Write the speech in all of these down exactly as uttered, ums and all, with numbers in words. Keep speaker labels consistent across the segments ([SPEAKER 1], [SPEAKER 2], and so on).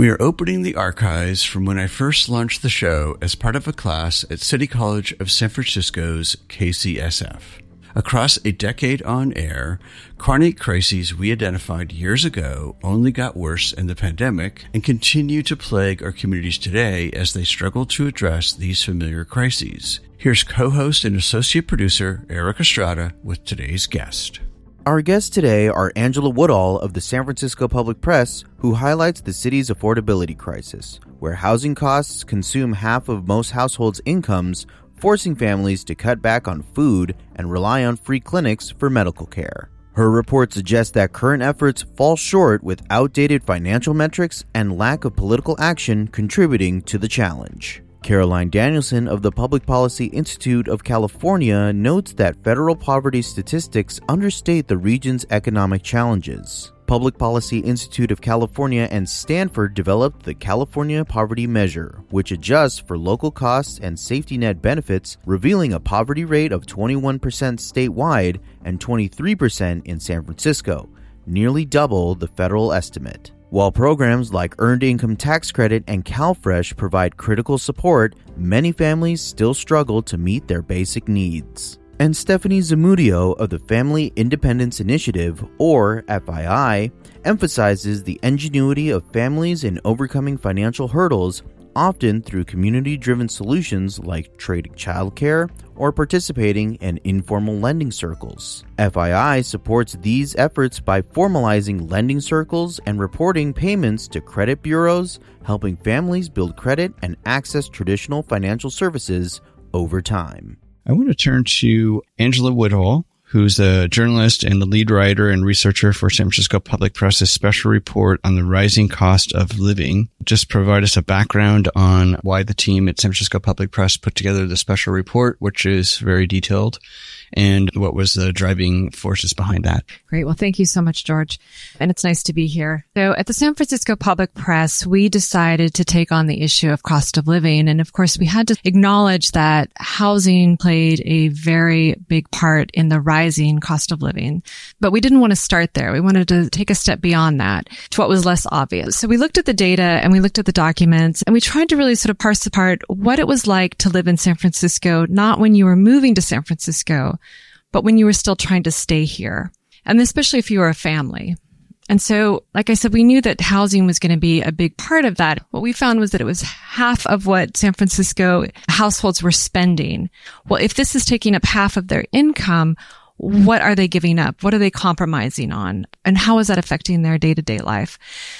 [SPEAKER 1] We are opening the archives from when I first launched the show as part of a class at City College of San Francisco's K C S F. Across a decade on air, chronic crises we identified years ago only got worse in the pandemic and continue to plague our communities today as they struggle to address these familiar crises. Here's co-host and associate producer Eric Estrada with today's guest.
[SPEAKER 2] Our guests today are Angela Woodall of the San Francisco Public Press, who highlights the city's affordability crisis, where housing costs consume half of most households' incomes, forcing families to cut back on food and rely on free clinics for medical care. Her report suggests that current efforts fall short with outdated financial metrics and lack of political action contributing to the challenge. Caroline Danielson of the Public Policy Institute of California notes that federal poverty statistics understate the region's economic challenges. Public Policy Institute of California and Stanford developed the California Poverty Measure, which adjusts for local costs and safety net benefits, revealing a poverty rate of twenty-one percent statewide and twenty-three percent in San Francisco, nearly double the federal estimate. While programs like Earned Income Tax Credit and CalFresh provide critical support, many families still struggle to meet their basic needs. And Stephanie Zamudio of the Family Independence Initiative, or F I I, emphasizes the ingenuity of families in overcoming financial hurdles, often through community-driven solutions like trading childcare or participating in informal lending circles. F I I supports these efforts by formalizing lending circles and reporting payments to credit bureaus, helping families build credit and access traditional financial services over time.
[SPEAKER 3] I want to turn to Angela Woodall, who's a journalist and the lead writer and researcher for San Francisco Public Press's special report on the rising cost of living. Just provide us a background on why the team at San Francisco Public Press put together the special report, which is very detailed, and what was the driving forces behind that.
[SPEAKER 4] Great. Well, thank you so much, George. And it's nice to be here. So at the San Francisco Public Press, we decided to take on the issue of cost of living. And of course, we had to acknowledge that housing played a very big part in the rising cost of living. But we didn't want to start there. We wanted to take a step beyond that to what was less obvious. So we looked at the data and we looked at the documents and we tried to really sort of parse apart what it was like to live in San Francisco, not when you were moving to San Francisco, but when you were still trying to stay here, and especially if you were a family. And so, like I said, we knew that housing was going to be a big part of that. What we found was that it was half of what San Francisco households were spending. Well, if this is taking up half of their income, what are they giving up? What are they compromising on? And how is that affecting their day-to-day life?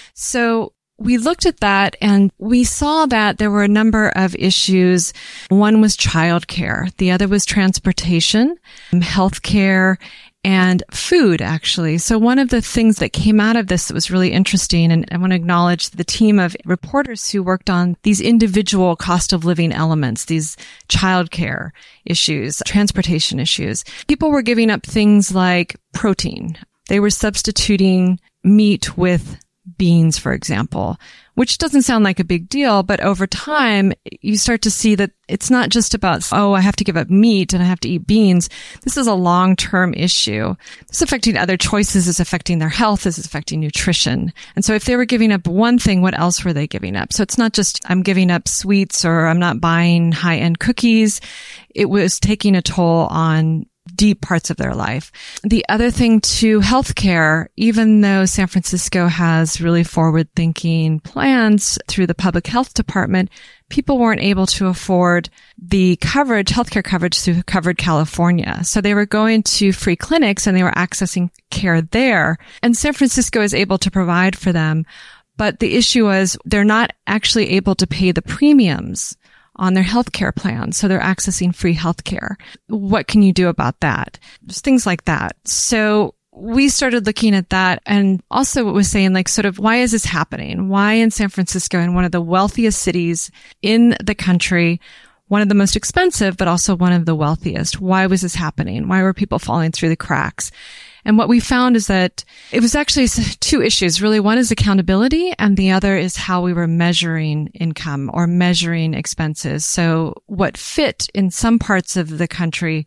[SPEAKER 4] So we looked at that and we saw that there were a number of issues. One was childcare. The other was transportation, healthcare, and food, actually. So one of the things that came out of this that was really interesting, and I want to acknowledge the team of reporters who worked on these individual cost of living elements, these childcare issues, transportation issues. People were giving up things like protein. They were substituting meat with beans, for example, which doesn't sound like a big deal, but over time, you start to see that it's not just about, oh, I have to give up meat and I have to eat beans. This is a long-term issue. This is affecting other choices. It's affecting their health. This is affecting nutrition. And so if they were giving up one thing, what else were they giving up? So it's not just I'm giving up sweets or I'm not buying high-end cookies. It was taking a toll on deep parts of their life. The other thing too, healthcare, even though San Francisco has really forward-thinking plans through the public health department, people weren't able to afford the coverage, healthcare coverage through Covered California. So they were going to free clinics and they were accessing care there. And San Francisco is able to provide for them. But the issue was they're not actually able to pay the premiums on their healthcare plan. So they're accessing free healthcare. What can you do about that? Just things like that. So we started looking at that, and also it was saying, like, sort of, why is this happening? Why in San Francisco, in one of the wealthiest cities in the country, one of the most expensive, but also one of the wealthiest? Why was this happening? Why were people falling through the cracks? And what we found is that it was actually two issues, really. One is accountability, and the other is how we were measuring income or measuring expenses. So what fit in some parts of the country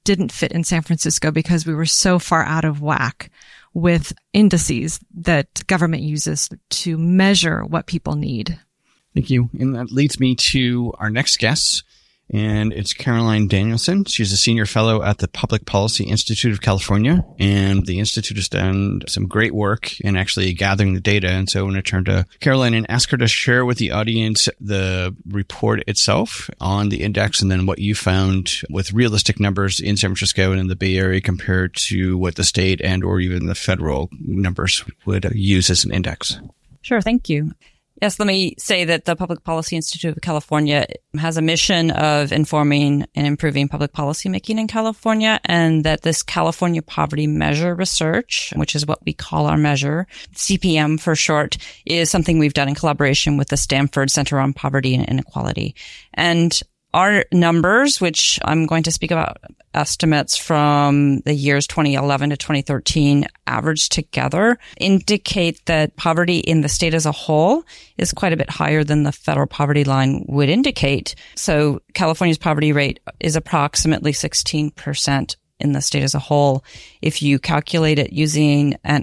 [SPEAKER 4] didn't fit in San Francisco because we were so far out of whack with indices that government uses to measure what people need.
[SPEAKER 3] Thank you. And that leads me to our next guest, and it's Caroline Danielson. She's a senior fellow at the Public Policy Institute of California, and the Institute has done some great work in actually gathering the data. And so I want to turn to Caroline and ask her to share with the audience the report itself on the index, and then what you found with realistic numbers in San Francisco and in the Bay Area compared to what the state and or even the federal numbers would use as an index.
[SPEAKER 5] Sure. Thank you. Yes, let me say that the Public Policy Institute of California has a mission of informing and improving public policy making in California, and that this California Poverty Measure research, which is what we call our measure, C P M for short, is something we've done in collaboration with the Stanford Center on Poverty and Inequality. And our numbers, which I'm going to speak about estimates from the years twenty eleven to twenty thirteen averaged together, indicate that poverty in the state as a whole is quite a bit higher than the federal poverty line would indicate. So California's poverty rate is approximately sixteen percent in the state as a whole. If you calculate it using an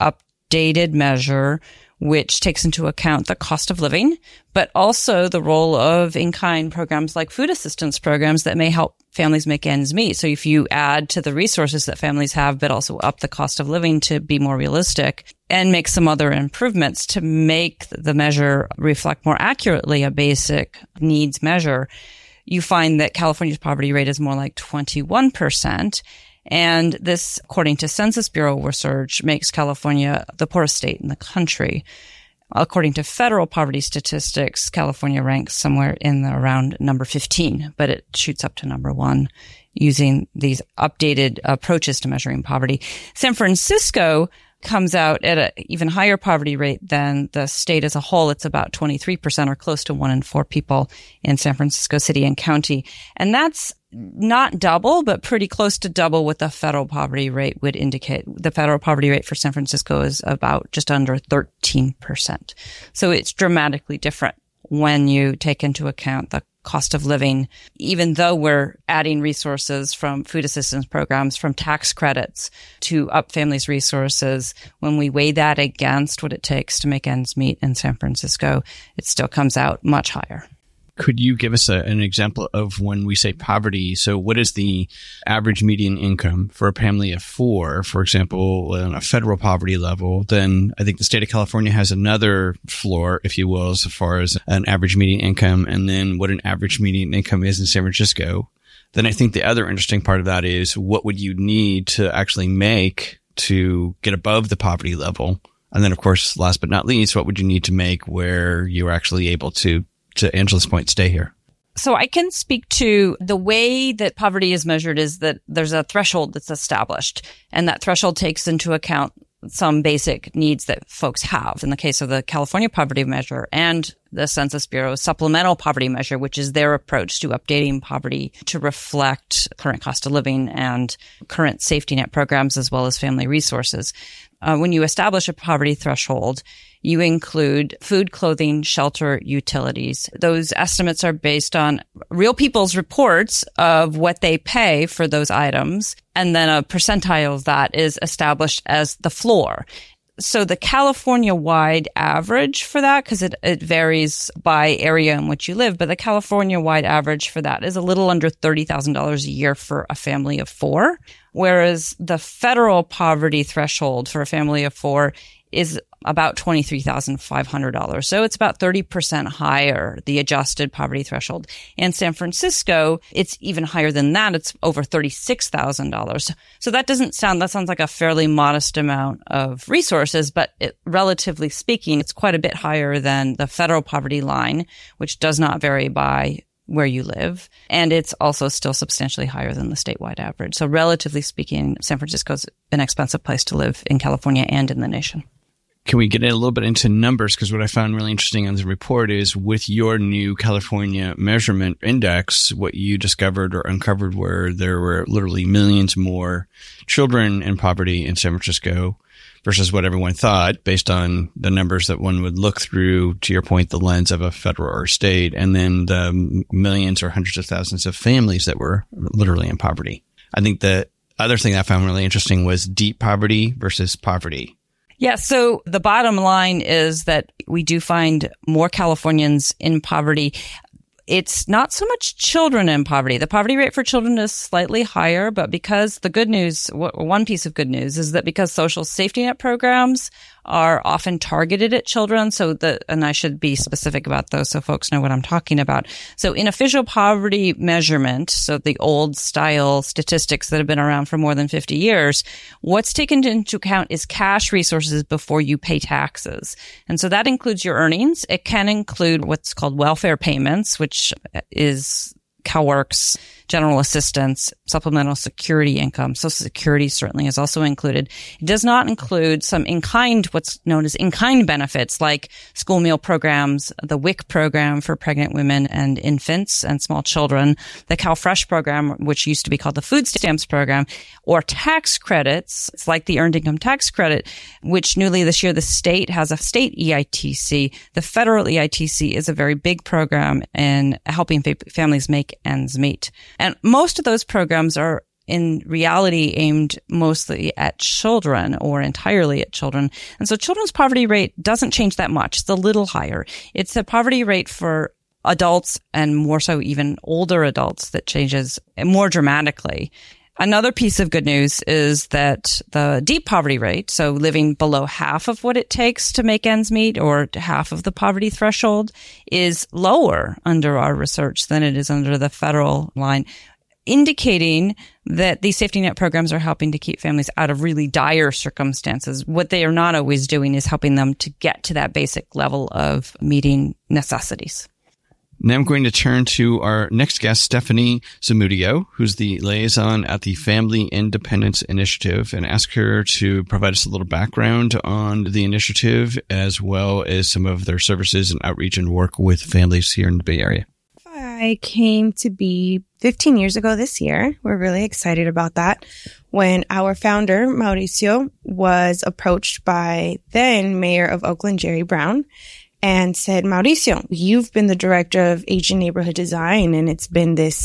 [SPEAKER 5] updated measure, which takes into account the cost of living, but also the role of in-kind programs like food assistance programs that may help families make ends meet. So if you add to the resources that families have, but also up the cost of living to be more realistic and make some other improvements to make the measure reflect more accurately a basic needs measure, you find that California's poverty rate is more like twenty-one percent. And this, according to Census Bureau research, makes California the poorest state in the country. According to federal poverty statistics, California ranks somewhere in the around number fifteen, but it shoots up to number one using these updated approaches to measuring poverty. San Francisco comes out at an even higher poverty rate than the state as a whole. It's about twenty-three percent, or close to one in four people in San Francisco City and County. And that's not double, but pretty close to double what the federal poverty rate would indicate. The federal poverty rate for San Francisco is about just under thirteen percent. So it's dramatically different when you take into account the cost of living, even though we're adding resources from food assistance programs, from tax credits to up families' resources. When we weigh that against what it takes to make ends meet in San Francisco, it still comes out much higher.
[SPEAKER 3] Could you give us a, an example of when we say poverty? So what is the average median income for a family of four, for example, on a federal poverty level? Then I think the state of California has another floor, if you will, as far as an average median income, and then what an average median income is in San Francisco. Then I think the other interesting part of that is what would you need to actually make to get above the poverty level? And then, of course, last but not least, what would you need to make where you're actually able to, to Angela's point, stay here?
[SPEAKER 5] So I can speak to the way that poverty is measured is that there's a threshold that's established, and that threshold takes into account some basic needs that folks have. In the case of the California Poverty Measure and the Census Bureau's Supplemental Poverty Measure, which is their approach to updating poverty to reflect current cost of living and current safety net programs as well as family resources. Uh, when you establish a poverty threshold, you include food, clothing, shelter, utilities. Those estimates are based on real people's reports of what they pay for those items, and then a percentile of that is established as the floor. So the California-wide average for that, because it, it varies by area in which you live, but the California-wide average for that is a little under thirty thousand dollars a year for a family of four, whereas the federal poverty threshold for a family of four is about twenty-three thousand five hundred dollars. So it's about thirty percent higher, the adjusted poverty threshold. In San Francisco, it's even higher than that. It's over thirty-six thousand dollars. So that doesn't sound, that sounds like a fairly modest amount of resources, but it, relatively speaking, it's quite a bit higher than the federal poverty line, which does not vary by where you live. And it's also still substantially higher than the statewide average. So relatively speaking, San Francisco's an expensive place to live in California and in the nation.
[SPEAKER 3] Can we get a little bit into numbers? Because what I found really interesting on the report is with your new California measurement index, what you discovered or uncovered were there were literally millions more children in poverty in San Francisco versus what everyone thought based on the numbers that one would look through, to your point, the lens of a federal or state, and then the millions or hundreds of thousands of families that were literally in poverty. I think the other thing I found really interesting was deep poverty versus poverty.
[SPEAKER 5] Yeah, so the bottom line is that we do find more Californians in poverty. It's not so much children in poverty. The poverty rate for children is slightly higher, but because the good news, one piece of good news is that because social safety net programs are often targeted at children, so the, and I should be specific about those so folks know what I'm talking about. So in official poverty measurement, so the old style statistics that have been around for more than fifty years, what's taken into account is cash resources before you pay taxes. And so that includes your earnings. It can include what's called welfare payments, which is CalWORK's general assistance, supplemental security income. Social Security certainly is also included. It does not include some in-kind, what's known as in-kind benefits like school meal programs, the W I C program for pregnant women and infants and small children, the CalFresh program, which used to be called the food stamps program, or tax credits. It's like the earned income tax credit, which newly this year the state has a state E I T C. The federal E I T C is a very big program in helping fa- families make ends meet. And most of those programs are in reality aimed mostly at children or entirely at children. And so children's poverty rate doesn't change that much. It's a little higher. It's the poverty rate for adults and more so even older adults that changes more dramatically. Another piece of good news is that the deep poverty rate, so living below half of what it takes to make ends meet or half of the poverty threshold, is lower under our research than it is under the federal line, indicating that these safety net programs are helping to keep families out of really dire circumstances. What they are not always doing is helping them to get to that basic level of meeting necessities.
[SPEAKER 3] Now I'm going to turn to our next guest, Stephanie Zamudio, who's the liaison at the Family Independence Initiative, and ask her to provide us a little background on the initiative as well as some of their services and outreach and work with families here in the Bay Area.
[SPEAKER 6] I came to be fifteen years ago this year. We're really excited about that. When our founder, Mauricio, was approached by then Mayor of Oakland, Jerry Brown, and said, Mauricio, you've been the director of Asian neighborhood design, and it's been this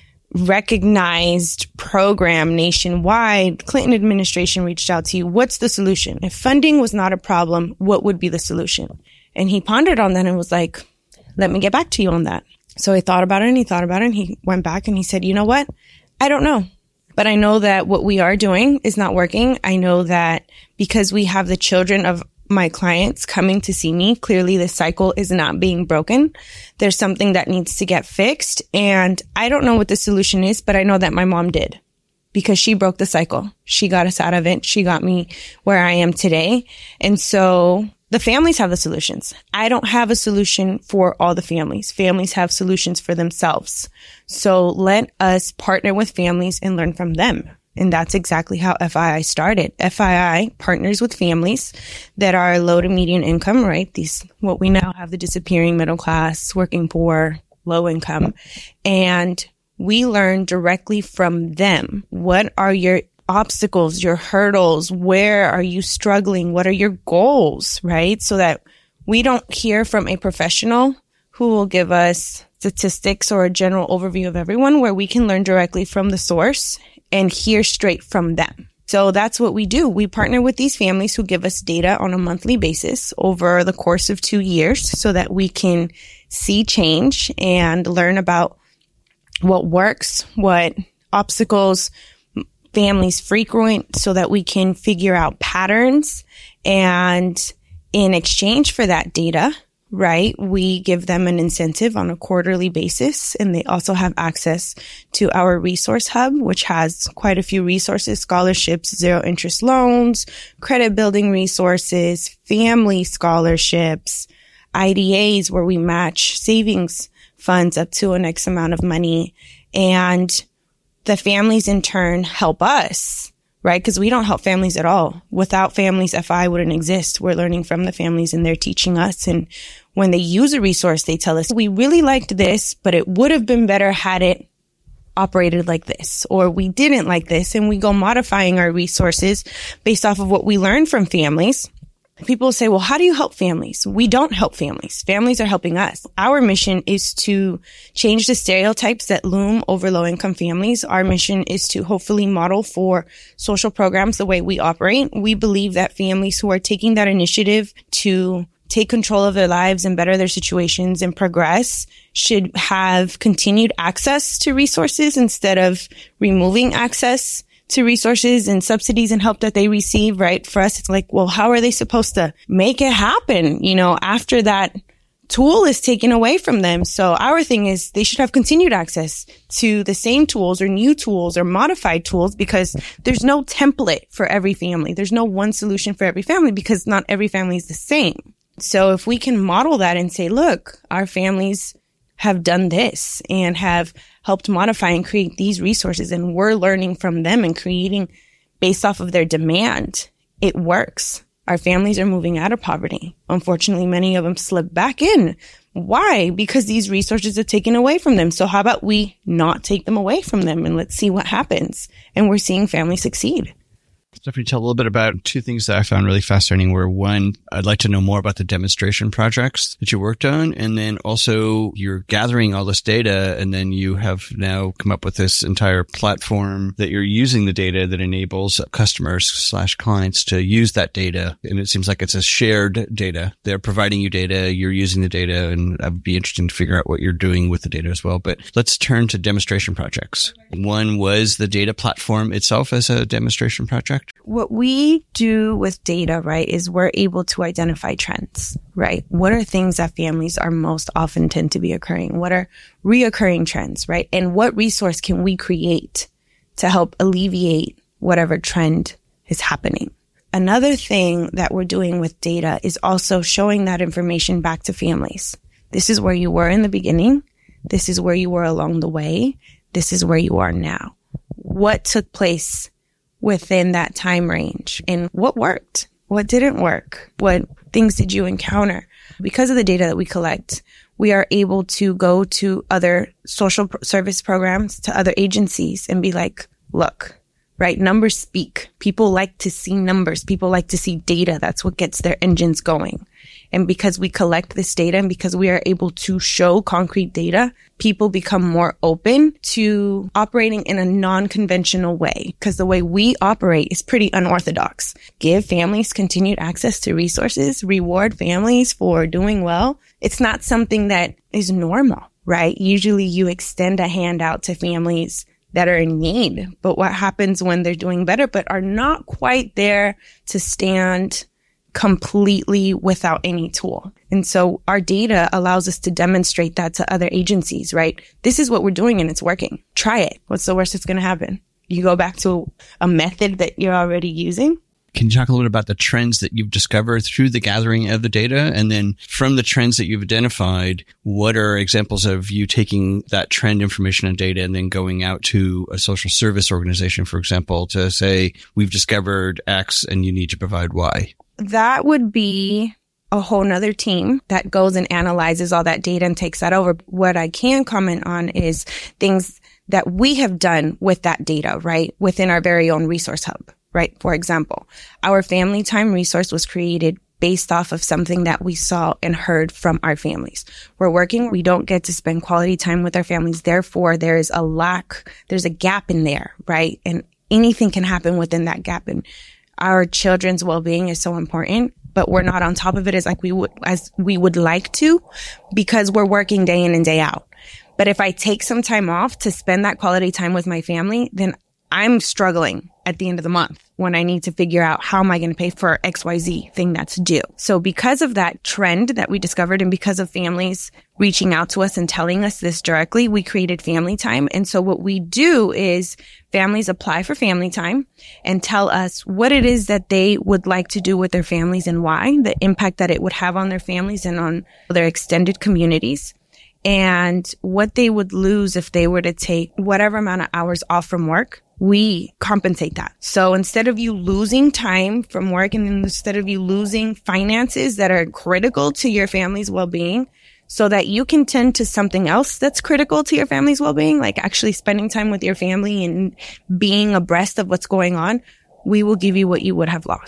[SPEAKER 6] recognized program nationwide. Clinton administration reached out to you. What's the solution? If funding was not a problem, what would be the solution? And he pondered on that and was like, let me get back to you on that. So he thought about it and he thought about it and he went back and he said, you know what? I don't know. But I know that what we are doing is not working. I know that because we have the children of my clients coming to see me, clearly the cycle is not being broken. There's something that needs to get fixed. And I don't know what the solution is, but I know that my mom did because she broke the cycle. She got us out of it. She got me where I am today. And so the families have the solutions. I don't have a solution for all the families. Families have solutions for themselves. So let us partner with families and learn from them. And that's exactly how F I I started. F I I partners with families that are low to median income, right? These, what we now have the disappearing middle class, working poor, low income. And we learn directly from them. What are your obstacles, your hurdles? Where are you struggling? What are your goals, right? So that we don't hear from a professional who will give us statistics or a general overview of everyone, where we can learn directly from the source and hear straight from them. So that's what we do. We partner with these families who give us data on a monthly basis over the course of two years so that we can see change and learn about what works, what obstacles families frequent, so that we can figure out patterns. And in exchange for that data, right, we give them an incentive on a quarterly basis. And they also have access to our resource hub, which has quite a few resources, scholarships, zero interest loans, credit building resources, family scholarships, I D As where we match savings funds up to an X amount of money. And the families in turn help us, right? Because we don't help families at all. Without families, F I wouldn't exist. We're learning from the families and they're teaching us. And when they use a resource, they tell us, we really liked this, but it would have been better had it operated like this, or we didn't like this. And we go modifying our resources based off of what we learn from families. People say, well, how do you help families? We don't help families. Families are helping us. Our mission is to change the stereotypes that loom over low-income families. Our mission is to hopefully model for social programs the way we operate. We believe that families who are taking that initiative to take control of their lives and better their situations and progress should have continued access to resources instead of removing access to resources and subsidies and help that they receive, right? For us, it's like, well, how are they supposed to make it happen, you know, after that tool is taken away from them? So our thing is they should have continued access to the same tools or new tools or modified tools, because there's no template for every family. There's no one solution for every family because not every family is the same. So if we can model that and say, look, our families have done this and have helped modify and create these resources, and we're learning from them and creating based off of their demand, it works. Our families are moving out of poverty. Unfortunately, many of them slip back in. Why? Because these resources are taken away from them. So how about we not take them away from them and let's see what happens? And we're seeing families succeed.
[SPEAKER 3] Stephanie, tell a little bit about two things that I found really fascinating were, one, I'd like to know more about the demonstration projects that you worked on. And then also you're gathering all this data, and then you have now come up with this entire platform that you're using the data that enables customers slash clients to use that data. And it seems like it's a shared data. They're providing you data, you're using the data, and I'd be interested to figure out what you're doing with the data as well. But let's turn to demonstration projects. One was the data platform itself as a demonstration project.
[SPEAKER 6] What we do with data, right, is we're able to identify trends, right? What are things that families are most often tend to be occurring? What are reoccurring trends, right? And what resource can we create to help alleviate whatever trend is happening? Another thing that we're doing with data is also showing that information back to families. This is where you were in the beginning. This is where you were along the way. This is where you are now. What took place within that time range, and what worked, what didn't work, what things did you encounter? Because of the data that we collect, we are able to go to other social service programs, to other agencies, and be like, look, right? Numbers speak. People like to see numbers. People like to see data. That's what gets their engines going. And because we collect this data and because we are able to show concrete data, people become more open to operating in a non-conventional way, because the way we operate is pretty unorthodox. Give families continued access to resources, reward families for doing well. It's not something that is normal, right? Usually you extend a hand out to families that are in need. But what happens when they're doing better but are not quite there to stand completely without any tool? And so our data allows us to demonstrate that to other agencies, right? This is what we're doing and it's working. Try it. What's the worst that's going to happen? You go back to a method that you're already using.
[SPEAKER 3] Can you talk a little bit about the trends that you've discovered through the gathering of the data? And then from the trends that you've identified, what are examples of you taking that trend information and data and then going out to a social service organization, for example, to say, we've discovered X and you need to provide Y?
[SPEAKER 6] That would be a whole nother team that goes and analyzes all that data and takes that over. What I can comment on is things that we have done with that data, right? Within our very own resource hub. Right? For example, our family time resource was created based off of something that we saw and heard from our families. We're working, we don't get to spend quality time with our families. Therefore, there is a lack, there's a gap in there, right? And anything can happen within that gap. And our children's well-being is so important, but we're not on top of it as like we would, as we would like to, because we're working day in and day out. But if I take some time off to spend that quality time with my family, then I'm struggling at the end of the month when I need to figure out how am I going to pay for X Y Z thing that's due. So because of that trend that we discovered and because of families reaching out to us and telling us this directly, we created Family Time. And so what we do is families apply for Family Time and tell us what it is that they would like to do with their families and why, the impact that it would have on their families and on their extended communities, and what they would lose if they were to take whatever amount of hours off from work. We compensate that. So instead of you losing time from work and instead of you losing finances that are critical to your family's well-being, so that you can tend to something else that's critical to your family's well-being, like actually spending time with your family and being abreast of what's going on, we will give you what you would have lost.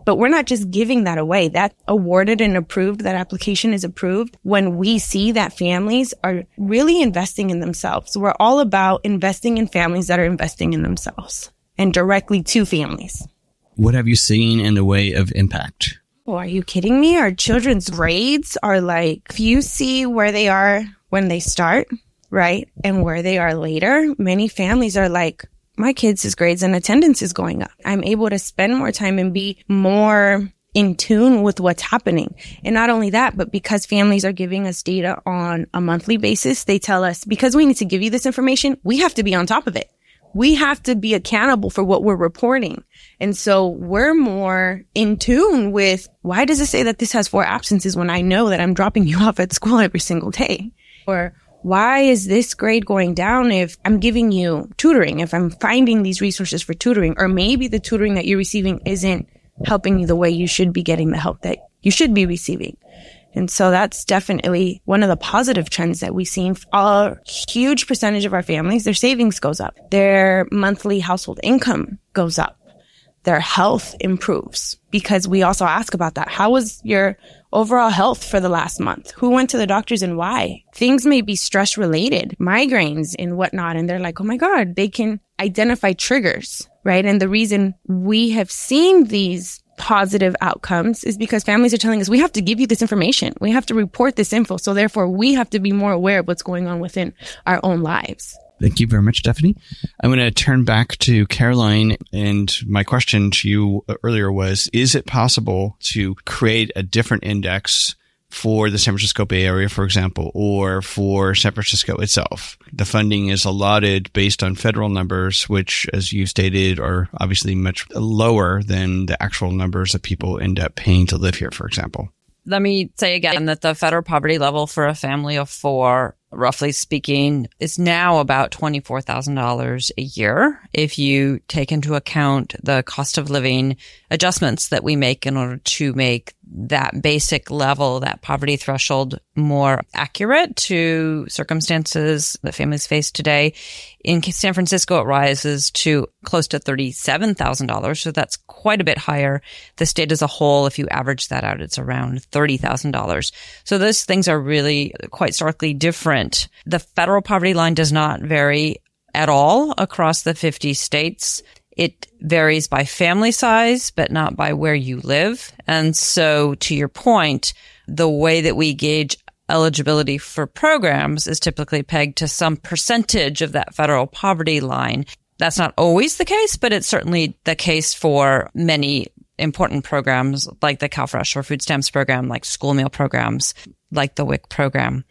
[SPEAKER 6] But we're not just giving that away. That awarded and approved, that application is approved when we see that families are really investing in themselves. We're all about investing in families that are investing in themselves and directly to families.
[SPEAKER 3] What have you seen in the way of impact?
[SPEAKER 6] Oh, are you kidding me? Our children's grades are like, if you see where they are when they start, right, and where they are later, many families are like, my kids' grades and attendance is going up. I'm able to spend more time and be more in tune with what's happening. And not only that, but because families are giving us data on a monthly basis, they tell us, because we need to give you this information, we have to be on top of it. We have to be accountable for what we're reporting. And so we're more in tune with, why does it say that this has four absences when I know that I'm dropping you off at school every single day? Or why is this grade going down if I'm giving you tutoring, if I'm finding these resources for tutoring, or maybe the tutoring that you're receiving isn't helping you the way you should be getting the help that you should be receiving. And so that's definitely one of the positive trends that we've seen. A huge percentage of our families, their savings goes up. Their monthly household income goes up. Their health improves, because we also ask about that. How was your overall health for the last month? Who went to the doctors and why? Things may be stress related, migraines and whatnot. And they're like, oh my God, they can identify triggers, right? And the reason we have seen these positive outcomes is because families are telling us, we have to give you this information. We have to report this info. So therefore, we have to be more aware of what's going on within our own lives.
[SPEAKER 3] Thank you very much, Stephanie. I'm going to turn back to Caroline. And my question to you earlier was, is it possible to create a different index for the San Francisco Bay Area, for example, or for San Francisco itself? The funding is allotted based on federal numbers, which, as you stated, are obviously much lower than the actual numbers that people end up paying to live here, for example.
[SPEAKER 5] Let me say again that the federal poverty level for a family of four, roughly speaking, is now about twenty-four thousand dollars a year if you take into account the cost of living adjustments that we make in order to make that basic level, that poverty threshold, more accurate to circumstances that families face today. In San Francisco, it rises to close to thirty-seven thousand dollars. So that's quite a bit higher. The state as a whole, if you average that out, it's around thirty thousand dollars. So those things are really quite starkly different. The federal poverty line does not vary at all across the fifty states. It varies by family size, but not by where you live. And so to your point, the way that we gauge eligibility for programs is typically pegged to some percentage of that federal poverty line. That's not always the case, but it's certainly the case for many important programs like the CalFresh or food stamps program, like school meal programs, like the W I C program.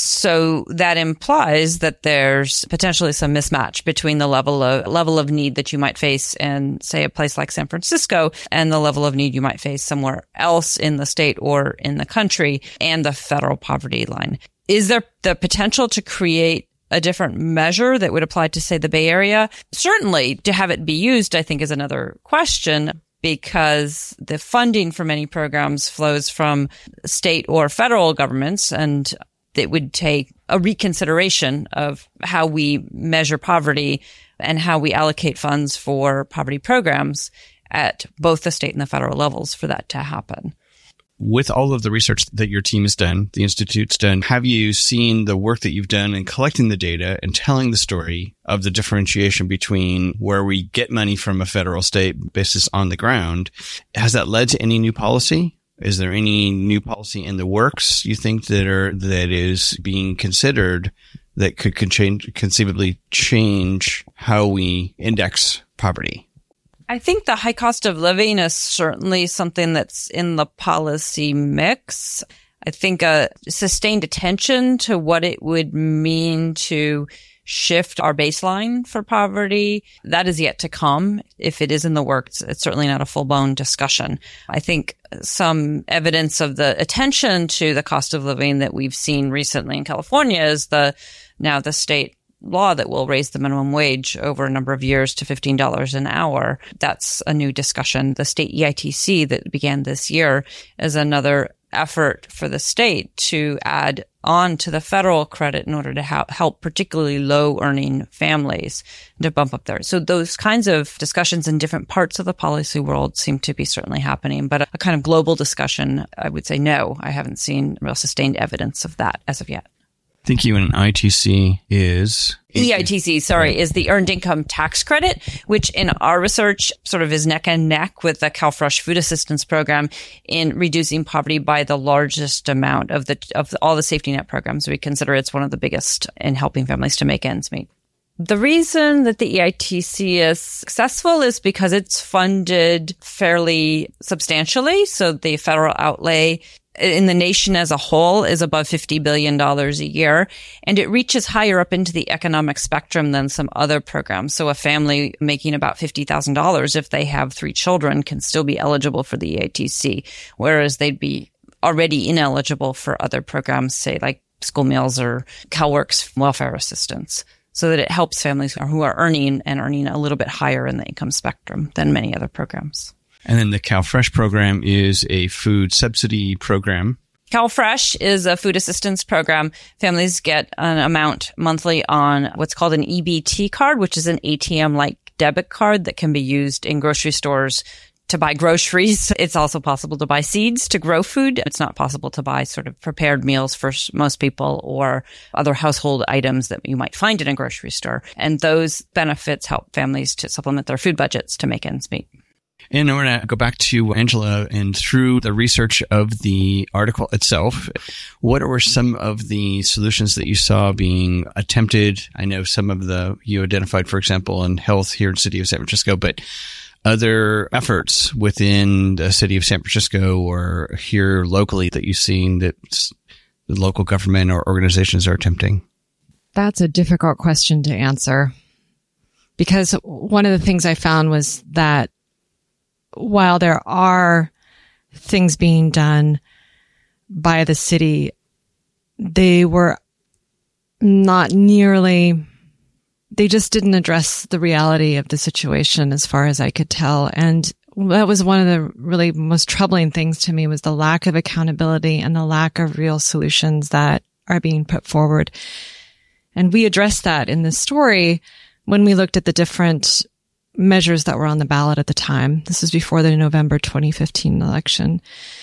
[SPEAKER 5] So that implies that there's potentially some mismatch between the level of level of need that you might face in, say, a place like San Francisco and the level of need you might face somewhere else in the state or in the country and the federal poverty line. Is there the potential to create a different measure that would apply to, say, the Bay Area? Certainly, to have it be used, I think, is another question, because the funding for many programs flows from state or federal governments, and it would take a reconsideration of how we measure poverty and how we allocate funds for poverty programs at both the state and the federal levels for that to happen.
[SPEAKER 3] With all of the research that your team has done, the Institute's done, have you seen the work that you've done in collecting the data and telling the story of the differentiation between where we get money from a federal state basis on the ground? Has that led to any new policy? Is there any new policy in the works you think that are that is being considered that could con- change, conceivably change how we index poverty?
[SPEAKER 5] I think the high cost of living is certainly something that's in the policy mix. I think a sustained attention to what it would mean to shift our baseline for poverty, that is yet to come. If it is in the works, it's certainly not a full-blown discussion. I think some evidence of the attention to the cost of living that we've seen recently in California is the now the state law that will raise the minimum wage over a number of years to fifteen dollars an hour. That's a new discussion. The state E I T C that began this year is another effort for the state to add on to the federal credit in order to ha- help particularly low-earning families to bump up there. So those kinds of discussions in different parts of the policy world seem to be certainly happening. But a, a kind of global discussion, I would say no, I haven't seen real sustained evidence of that as of yet.
[SPEAKER 3] Thank you. And I T C is?
[SPEAKER 5] E I T C, sorry, is the Earned Income Tax Credit, which in our research sort of is neck and neck with the CalFresh Food Assistance Program in reducing poverty by the largest amount of the of all the safety net programs. We consider it's one of the biggest in helping families to make ends meet. The reason that the E I T C is successful is because it's funded fairly substantially. So the federal outlay in the nation as a whole is above fifty billion dollars a year, and it reaches higher up into the economic spectrum than some other programs. So a family making about fifty thousand dollars if they have three children can still be eligible for the E I T C, whereas they'd be already ineligible for other programs, say like school meals or CalWORKs welfare assistance, so that it helps families who are earning and earning a little bit higher in the income spectrum than many other programs.
[SPEAKER 3] And then the CalFresh program is a food subsidy program.
[SPEAKER 5] CalFresh is a food assistance program. Families get an amount monthly on what's called an E B T card, which is an A T M-like debit card that can be used in grocery stores to buy groceries. It's also possible to buy seeds to grow food. It's not possible to buy sort of prepared meals for most people or other household items that you might find in a grocery store. And those benefits help families to supplement their food budgets to make ends meet.
[SPEAKER 3] And we're going to go back to Angela, and through the research of the article itself, what were some of the solutions that you saw being attempted? I know some of the, you identified, for example, in health here in the city of San Francisco, but other efforts within the city of San Francisco or here locally that you've seen that the local government or organizations are attempting?
[SPEAKER 4] That's a difficult question to answer, because one of the things I found was that while there are things being done by the city, they were not nearly, they just didn't address the reality of the situation as far as I could tell. And that was one of the really most troubling things to me, was the lack of accountability and the lack of real solutions that are being put forward. And we addressed that in this story when we looked at the different measures that were on the ballot at the time. This is before the November twenty fifteen election.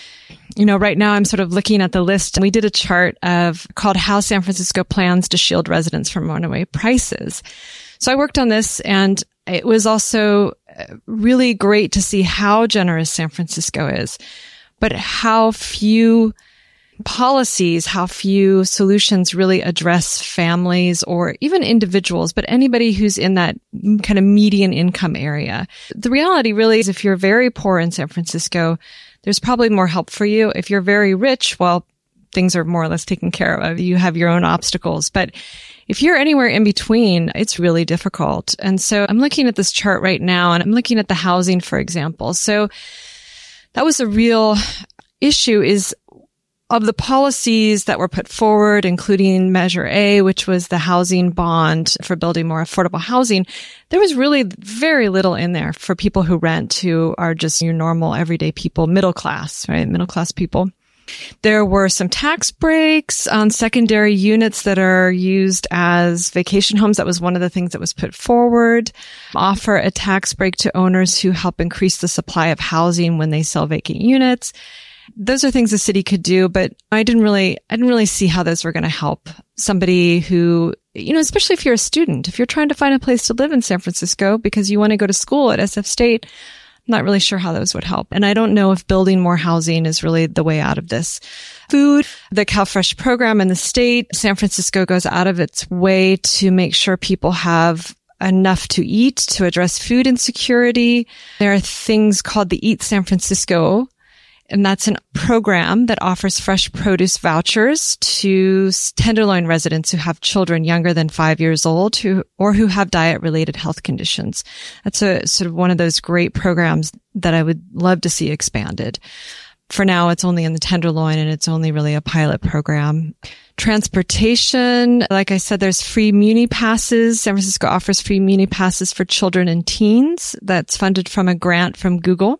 [SPEAKER 4] You know, right now I'm sort of looking at the list, and we did a chart of called How San Francisco Plans to Shield Residents from Runaway Prices. So I worked on this, and it was also really great to see how generous San Francisco is, but how few policies, how few solutions really address families or even individuals, but anybody who's in that kind of median income area. The reality really is, if you're very poor in San Francisco, there's probably more help for you. If you're very rich, well, things are more or less taken care of. You have your own obstacles. But if you're anywhere in between, it's really difficult. And so I'm looking at this chart right now, and I'm looking at the housing, for example. So that was a real issue, is of the policies that were put forward, including Measure A, which was the housing bond for building more affordable housing, there was really very little in there for people who rent, who are just your normal everyday people, middle class, right? Middle class people. There were some tax breaks on secondary units that are used as vacation homes. That was one of the things that was put forward. Offer a tax break to owners who help increase the supply of housing when they sell vacant units. Those are things the city could do, but I didn't really, I didn't really see how those were going to help somebody who, you know, especially if you're a student, if you're trying to find a place to live in San Francisco because you want to go to school at S F State, I'm not really sure how those would help. And I don't know if building more housing is really the way out of this. Food, the CalFresh program in the state, San Francisco goes out of its way to make sure people have enough to eat, to address food insecurity. There are things called the Eat San Francisco, and that's a program that offers fresh produce vouchers to Tenderloin residents who have children younger than five years old who, or who have diet-related health conditions. That's a sort of one of those great programs that I would love to see expanded. For now, it's only in the Tenderloin, and it's only really a pilot program. Transportation, like I said, there's free Muni Passes. San Francisco offers free Muni Passes for children and teens. That's funded from a grant from Google.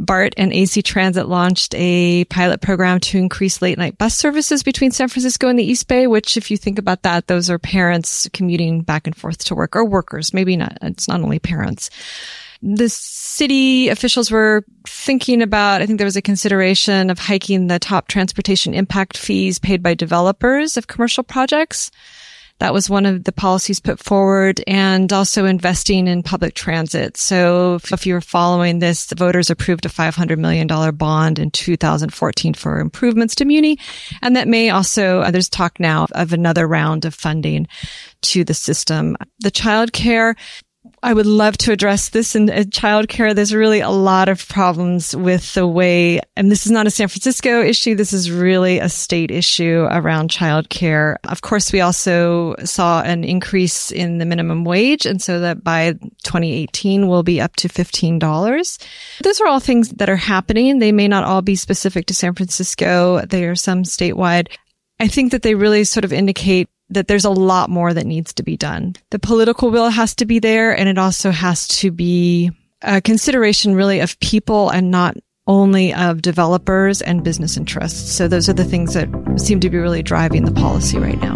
[SPEAKER 4] BART and A C Transit launched a pilot program to increase late night bus services between San Francisco and the East Bay, which if you think about that, those are parents commuting back and forth to work, or workers, maybe not. It's not only parents. The city officials were thinking about, I think there was a consideration of hiking the top transportation impact fees paid by developers of commercial projects. That was one of the policies put forward, and also investing in public transit. So if you were following this, the voters approved a five hundred million dollars bond in two thousand fourteen for improvements to Muni. And that may also, there's talk now of another round of funding to the system. The childcare, I would love to address this in childcare. There's really a lot of problems with the way, and this is not a San Francisco issue. This is really a state issue around childcare. Of course, we also saw an increase in the minimum wage, and so that by twenty eighteen will be up to fifteen dollars. Those are all things that are happening. They may not all be specific to San Francisco. They are some statewide. I think that they really sort of indicate that there's a lot more that needs to be done. The political will has to be there, and it also has to be a consideration really of people and not only of developers and business interests. So those are the things that seem to be really driving the policy right now.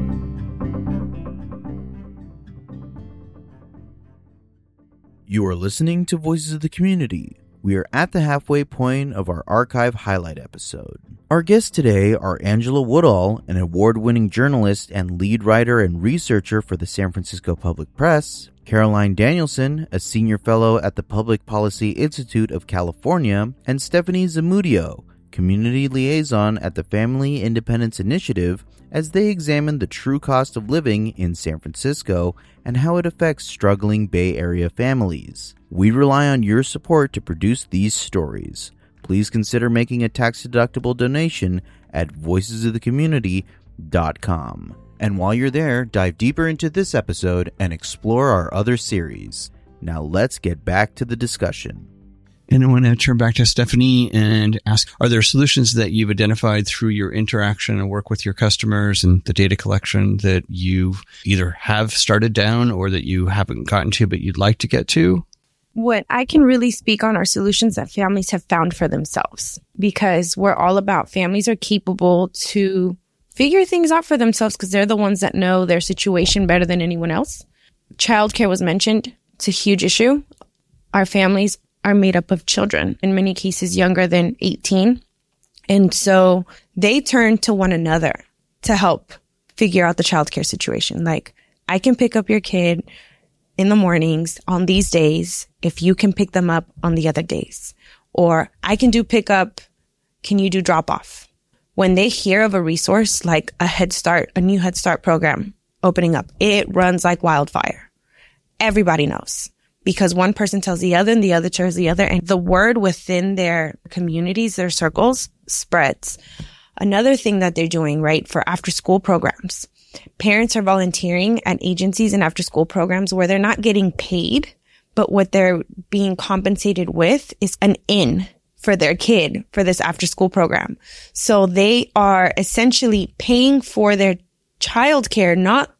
[SPEAKER 2] You are listening to Voices of the Community. We are at the halfway point of our archive highlight episode. Our guests today are Angela Woodall, an award-winning journalist and lead writer and researcher for the San Francisco Public Press, Caroline Danielson, a senior fellow at the Public Policy Institute of California, and Stephanie Zamudio, community liaison at the Family Independence Initiative, as they examine the true cost of living in San Francisco and how it affects struggling Bay Area families. We rely on your support to produce these stories. Please consider making a tax-deductible donation at voices of the community dot com. And while you're there, dive deeper into this episode and explore our other series. Now let's get back to the discussion.
[SPEAKER 3] And I want to turn back to Stephanie and ask, are there solutions that you've identified through your interaction and work with your customers and the data collection that you either have started down or that you haven't gotten to but you'd like to get to?
[SPEAKER 6] What I can really speak on are solutions that families have found for themselves, because we're all about families are capable to figure things out for themselves because they're the ones that know their situation better than anyone else. Childcare was mentioned. It's a huge issue. Our families are made up of children, in many cases younger than eighteen. And so they turn to one another to help figure out the childcare situation. Like, I can pick up your kid in the mornings on these days if you can pick them up on the other days. Or I can do pickup. Can you do drop off? When they hear of a resource like a Head Start, a new Head Start program opening up, it runs like wildfire. Everybody knows, because one person tells the other and the other tells the other, and the word within their communities, their circles, spreads. Another thing that they're doing, right, for after school programs. Parents are volunteering at agencies and after school programs where they're not getting paid, but what they're being compensated with is an in for their kid for this after school program. So they are essentially paying for their childcare, not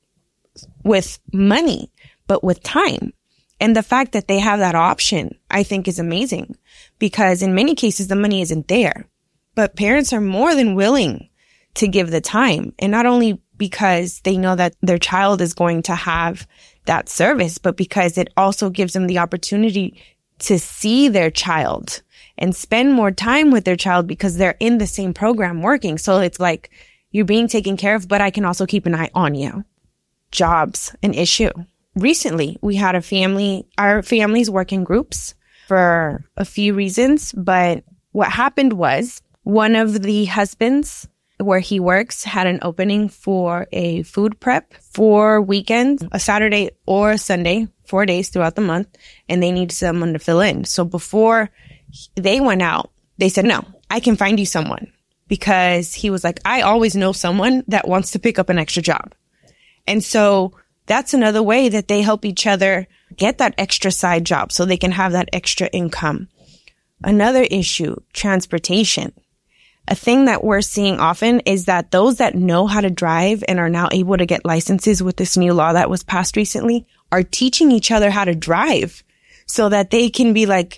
[SPEAKER 6] with money, but with time. And the fact that they have that option, I think, is amazing, because in many cases, the money isn't there, but parents are more than willing to give the time. And not only because they know that their child is going to have that service, but because it also gives them the opportunity to see their child and spend more time with their child because they're in the same program working. So it's like you're being taken care of, but I can also keep an eye on you. Jobs, an issue. Recently, we had a family, our families work in groups for a few reasons, but what happened was one of the husbands where he works had an opening for a food prep for weekends, a Saturday or a Sunday, four days throughout the month, and they need someone to fill in. So before they went out, they said, no, I can find you someone, because he was like, I always know someone that wants to pick up an extra job. And so that's another way that they help each other get that extra side job so they can have that extra income. Another issue, transportation. A thing that we're seeing often is that those that know how to drive and are now able to get licenses with this new law that was passed recently are teaching each other how to drive so that they can be like,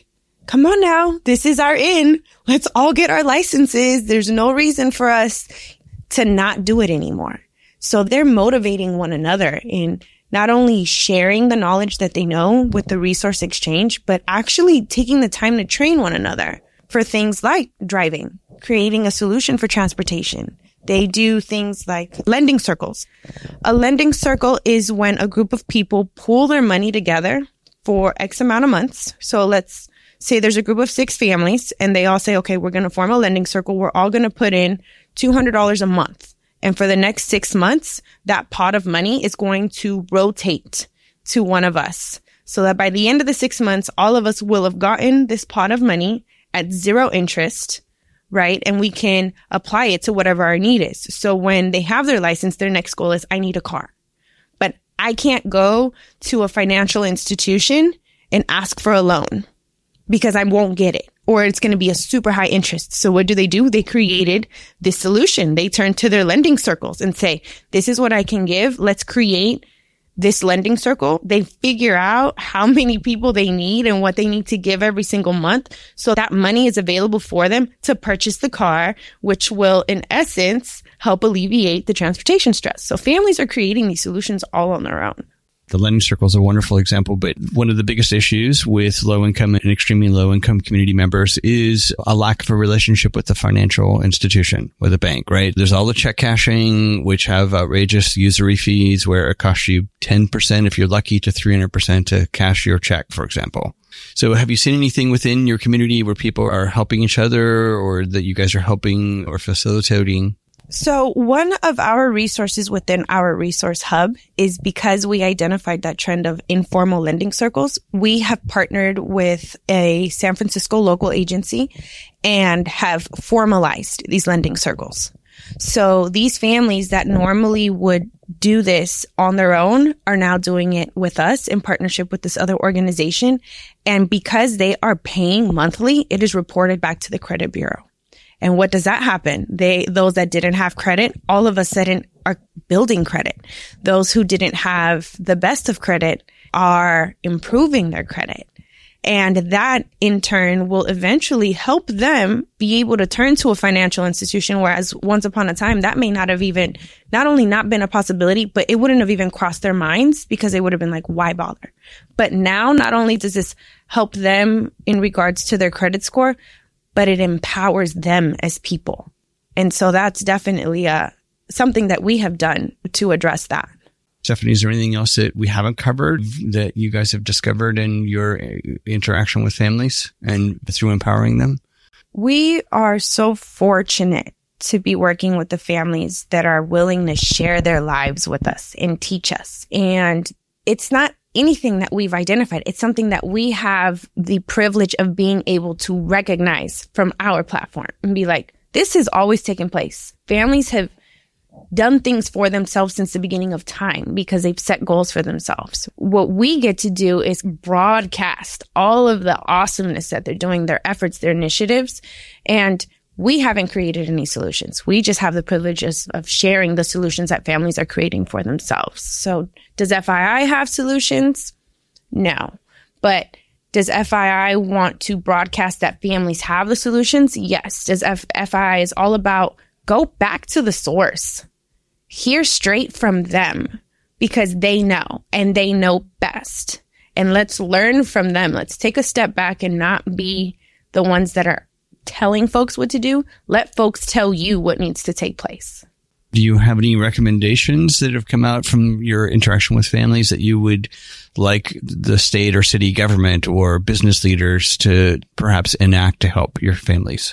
[SPEAKER 6] come on now, this is our in. Let's all get our licenses. There's no reason for us to not do it anymore. So they're motivating one another in not only sharing the knowledge that they know with the resource exchange, but actually taking the time to train one another for things like driving, creating a solution for transportation. They do things like lending circles. A lending circle is when a group of people pool their money together for X amount of months. So let's say there's a group of six families and they all say, okay, we're going to form a lending circle. We're all going to put in two hundred dollars a month. And for the next six months, that pot of money is going to rotate to one of us. So that by the end of the six months, all of us will have gotten this pot of money at zero interest, right? And we can apply it to whatever our need is. So when they have their license, their next goal is, I need a car. But I can't go to a financial institution and ask for a loan because I won't get it. Or it's going to be a super high interest. So what do they do? They created this solution. They turn to their lending circles and say, this is what I can give. Let's create this lending circle. They figure out how many people they need and what they need to give every single month. So that money is available for them to purchase the car, which will, in essence, help alleviate the transportation stress. So families are creating these solutions all on their own.
[SPEAKER 3] The lending circle is a wonderful example, but one of the biggest issues with low-income and extremely low-income community members is a lack of a relationship with the financial institution, with a bank, right? There's all the check cashing, which have outrageous usury fees where it costs you ten percent if you're lucky to three hundred percent to cash your check, for example. So have you seen anything within your community where people are helping each other or that you guys are helping or facilitating?
[SPEAKER 6] So one of our resources within our resource hub is because we identified that trend of informal lending circles. We have partnered with a San Francisco local agency and have formalized these lending circles. So these families that normally would do this on their own are now doing it with us in partnership with this other organization. And because they are paying monthly, it is reported back to the credit bureau. And what does that happen? They, those that didn't have credit, all of a sudden are building credit. Those who didn't have the best of credit are improving their credit. And that in turn will eventually help them be able to turn to a financial institution. Whereas once upon a time, that may not have even, not only not been a possibility, but it wouldn't have even crossed their minds because they would have been like, why bother? But now not only does this help them in regards to their credit score, but it empowers them as people. And so that's definitely uh, something that we have done to address that.
[SPEAKER 3] Stephanie, is there anything else that we haven't covered that you guys have discovered in your interaction with families and through empowering them?
[SPEAKER 6] We are so fortunate to be working with the families that are willing to share their lives with us and teach us. And it's not anything that we've identified. It's something that we have the privilege of being able to recognize from our platform and be like, this has always taken place. Families have done things for themselves since the beginning of time because they've set goals for themselves. What we get to do is broadcast all of the awesomeness that they're doing, their efforts, their initiatives, and we haven't created any solutions. We just have the privilege of sharing the solutions that families are creating for themselves. So does F I I have solutions? No. But does F I I want to broadcast that families have the solutions? Yes. Does F- FII is all about go back to the source. Hear straight from them because they know and they know best. And let's learn from them. Let's take a step back and not be the ones that are telling folks what to do. Let folks tell you what needs to take place.
[SPEAKER 3] Do you have any recommendations that have come out from your interaction with families that you would like the state or city government or business leaders to perhaps enact to help your families?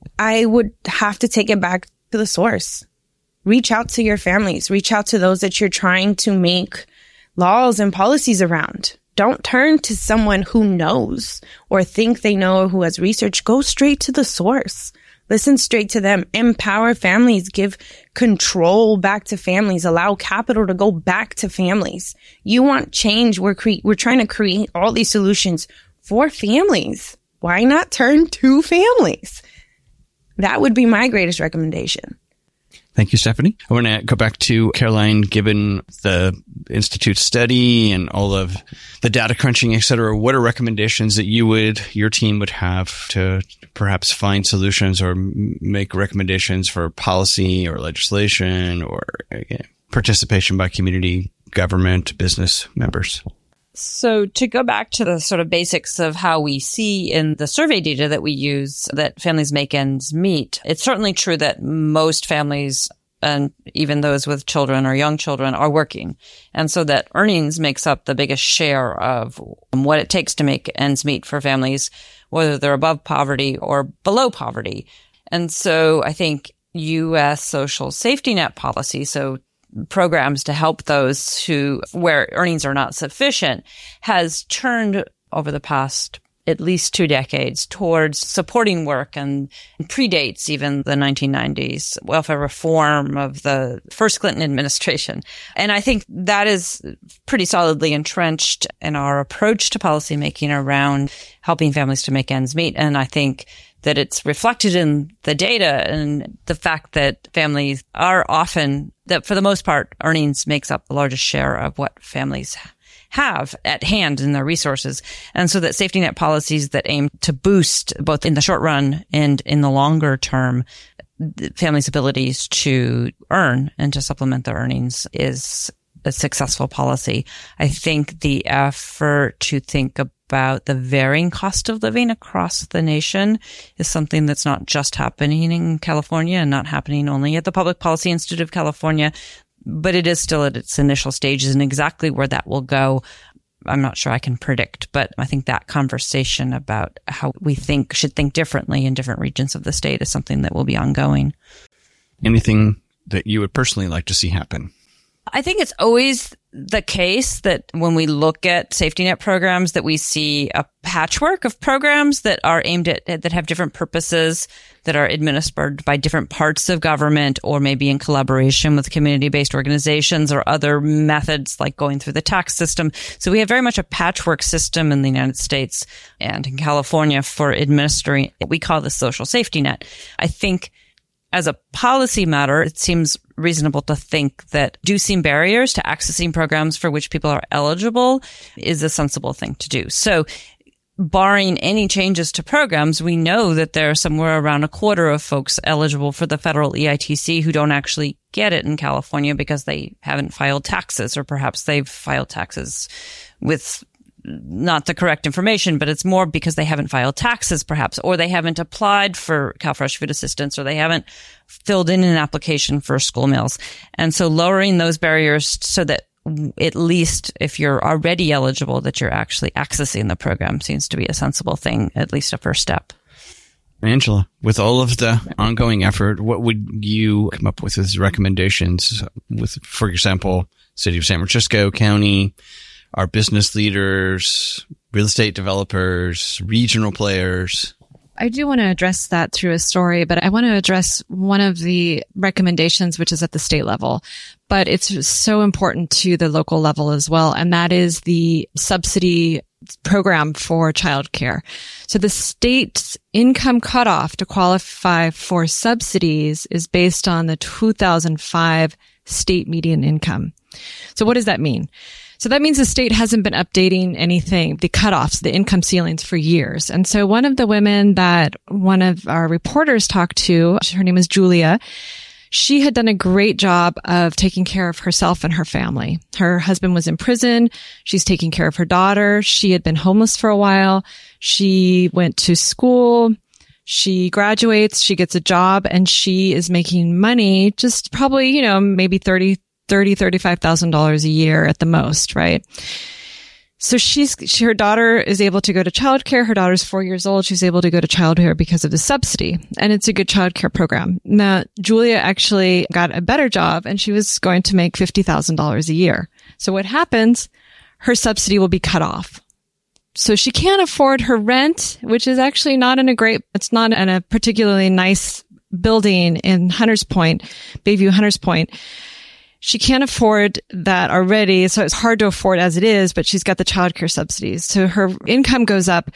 [SPEAKER 6] I would have to take it back to the source. Reach out to your families. Reach out to those that you're trying to make laws and policies around. Don't turn to someone who knows or think they know or who has research. Go straight to the source. Listen straight to them. Empower families. Give control back to families. Allow capital to go back to families. You want change. We're cre- we're trying to create all these solutions for families. Why not turn to families? That would be my greatest recommendation.
[SPEAKER 3] Thank you, Stephanie. I want to go back to Caroline. Given the Institute study and all of the data crunching, et cetera, what are recommendations that you would, your team would have to perhaps find solutions or make recommendations for policy or legislation or again, participation by community, government, business members?
[SPEAKER 5] So to go back to the sort of basics of how we see in the survey data that we use that families make ends meet, it's certainly true that most families, and even those with children or young children, are working. And so that earnings makes up the biggest share of what it takes to make ends meet for families, whether they're above poverty or below poverty. And so I think U S social safety net policy, so programs to help those who, where earnings are not sufficient, has turned over the past at least two decades towards supporting work and predates even the nineteen nineties welfare reform of the first Clinton administration. And I think that is pretty solidly entrenched in our approach to policymaking around helping families to make ends meet. And I think that it's reflected in the data and the fact that families are often, that for the most part, earnings makes up the largest share of what families have at hand in their resources. And so that safety net policies that aim to boost both in the short run and in the longer term families' abilities to earn and to supplement their earnings is a successful policy. I think the effort to think about the varying cost of living across the nation is something that's not just happening in California and not happening only at the Public Policy Institute of California, but it is still at its initial stages, and exactly where that will go, I'm not sure I can predict. But I think that conversation about how we think should think differently in different regions of the state is something that will be ongoing.
[SPEAKER 3] Anything that you would personally like to see happen?
[SPEAKER 5] I think it's always the case that when we look at safety net programs, that we see a patchwork of programs that are aimed at, that have different purposes, that are administered by different parts of government, or maybe in collaboration with community-based organizations or other methods like going through the tax system. So we have very much a patchwork system in the United States and in California for administering what we call the social safety net. I think as a policy matter, it seems reasonable to think that reducing barriers to accessing programs for which people are eligible is a sensible thing to do. So barring any changes to programs, we know that there are somewhere around a quarter of folks eligible for the federal E I T C who don't actually get it in California because they haven't filed taxes, or perhaps they've filed taxes with not the correct information, but it's more because they haven't filed taxes perhaps, or they haven't applied for CalFresh food assistance, or they haven't filled in an application for school meals. And so lowering those barriers so that at least if you're already eligible, that you're actually accessing the program seems to be a sensible thing, at least a first step.
[SPEAKER 3] Angela, with all of the ongoing effort, what would you come up with as recommendations with, for example, City of San Francisco, county, our business leaders, real estate developers, regional players?
[SPEAKER 4] I do want to address that through a story, but I want to address one of the recommendations, which is at the state level, but it's so important to the local level as well. And that is the subsidy program for childcare. So the state's income cutoff to qualify for subsidies is based on the two thousand five state median income. So what does that mean? So that means the state hasn't been updating anything, the cutoffs, the income ceilings for years. And so one of the women that one of our reporters talked to, her name is Julia, she had done a great job of taking care of herself and her family. Her husband was in prison. She's taking care of her daughter. She had been homeless for a while. She went to school. She graduates. She gets a job, and she is making money, just probably, you know, maybe thirty thirty, thirty-five thousand dollars a year at the most, right? So she's, she, her daughter is able to go to childcare. Her daughter's four years old. She's able to go to childcare because of the subsidy, and it's a good childcare program. Now, Julia actually got a better job, and she was going to make fifty thousand dollars a year. So what happens? Her subsidy will be cut off. So she can't afford her rent, which is actually not in a great, it's not in a particularly nice building in Hunters Point, Bayview Hunters Point. She can't afford that already, so it's hard to afford as it is, but she's got the childcare subsidies. So her income goes up,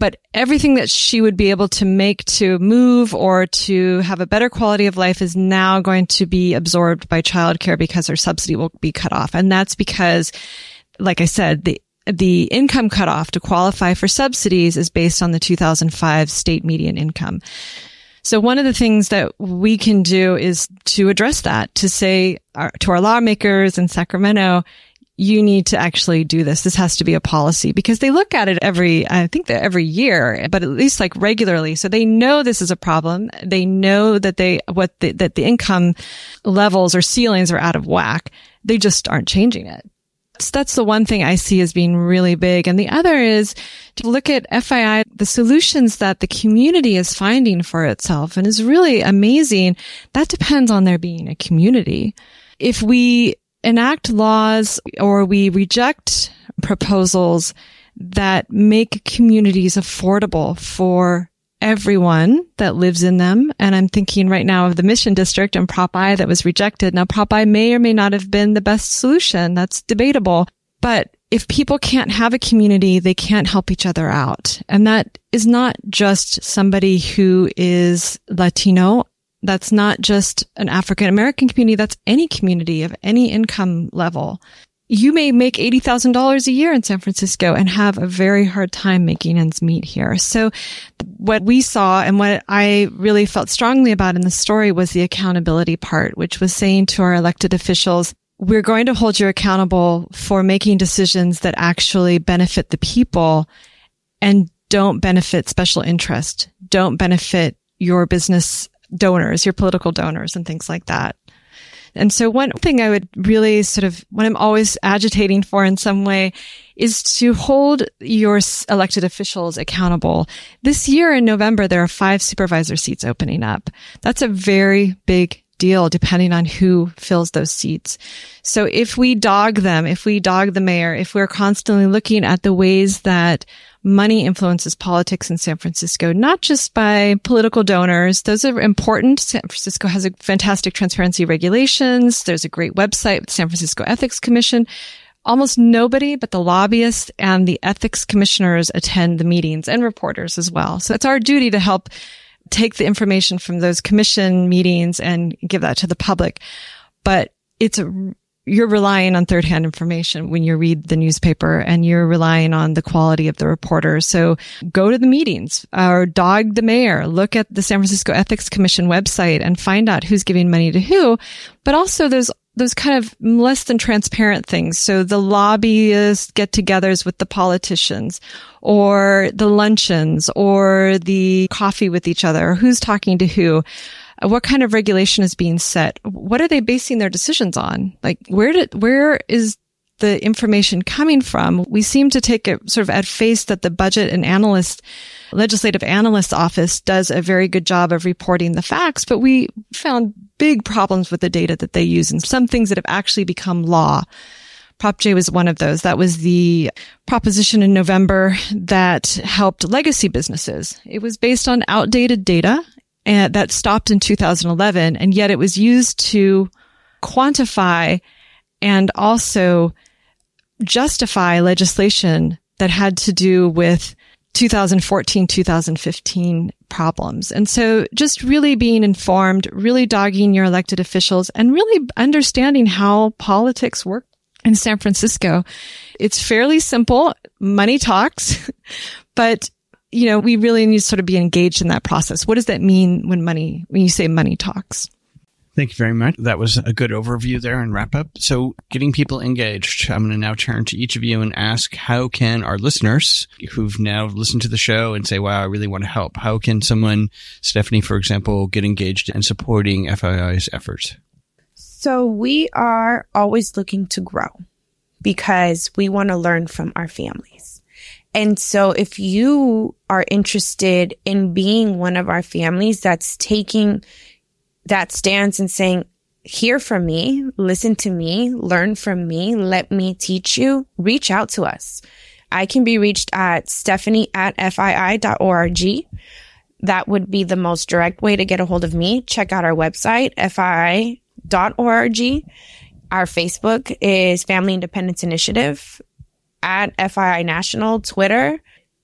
[SPEAKER 4] but everything that she would be able to make to move or to have a better quality of life is now going to be absorbed by childcare because her subsidy will be cut off. And that's because, like I said, the the income cutoff to qualify for subsidies is based on the two thousand five state median income. So one of the things that we can do is to address that, to say our, to our lawmakers in Sacramento, you need to actually do this. This has to be a policy, because they look at it every, I think that every year, but at least like regularly. So they know this is a problem. They know that they, what the, that the income levels or ceilings are out of whack. They just aren't changing it. So that's the one thing I see as being really big. And the other is to look at F I I, the solutions that the community is finding for itself, and is really amazing. That depends on there being a community. If we enact laws or we reject proposals that make communities affordable for everyone that lives in them. And I'm thinking right now of the Mission District and Prop I that was rejected. Now, Prop I may or may not have been the best solution. That's debatable. But if people can't have a community, they can't help each other out. And that is not just somebody who is Latino. That's not just an African American community. That's any community of any income level. You may make eighty thousand dollars a year in San Francisco and have a very hard time making ends meet here. So what we saw and what I really felt strongly about in the story was the accountability part, which was saying to our elected officials, we're going to hold you accountable for making decisions that actually benefit the people and don't benefit special interest, don't benefit your business donors, your political donors and things like that. And so one thing I would really sort of, what I'm always agitating for in some way, is to hold your elected officials accountable. This year in November, there are five supervisor seats opening up. That's a very big deal depending on who fills those seats. So if we dog them, if we dog the mayor, if we're constantly looking at the ways that money influences politics in San Francisco, not just by political donors. Those are important. San Francisco has a fantastic transparency regulations. There's a great website, San Francisco Ethics Commission. Almost nobody but the lobbyists and the ethics commissioners attend the meetings, and reporters as well. So it's our duty to help take the information from those commission meetings and give that to the public. But it's a you're relying on third-hand information when you read the newspaper, and you're relying on the quality of the reporters. So go to the meetings or dog the mayor, look at the San Francisco Ethics Commission website and find out who's giving money to who. But also there's those kind of less than transparent things. So the lobbyist get-togethers with the politicians, or the luncheons, or the coffee with each other, or who's talking to who. What kind of regulation is being set? What are they basing their decisions on? Like, where did, where is the information coming from? We seem to take it sort of at face that the budget and analyst, legislative analyst office does a very good job of reporting the facts, but we found big problems with the data that they use and some things that have actually become law. Prop J was one of those. That was the proposition in November that helped legacy businesses. It was based on outdated data, and that stopped in two thousand eleven, and yet it was used to quantify and also justify legislation that had to do with two thousand fourteen, two thousand fifteen problems. And so just really being informed, really dogging your elected officials, and really understanding how politics work in San Francisco. It's fairly simple. Money talks, but you know, we really need to sort of be engaged in that process. What does that mean when money, when you say money talks?
[SPEAKER 3] Thank you very much. That was a good overview there and wrap up. So getting people engaged, I'm going to now turn to each of you and ask, how can our listeners who've now listened to the show and say, wow, I really want to help, how can someone, Stephanie, for example, get engaged in supporting F I I's efforts?
[SPEAKER 6] So we are always looking to grow because we want to learn from our families. And so if you are interested in being one of our families that's taking that stance and saying, hear from me, listen to me, learn from me, let me teach you, reach out to us. I can be reached at Stephanie at F I I dot org. That would be the most direct way to get a hold of me. Check out our website, F I I dot org. Our Facebook is Family Independence Initiative. At F I I National, Twitter.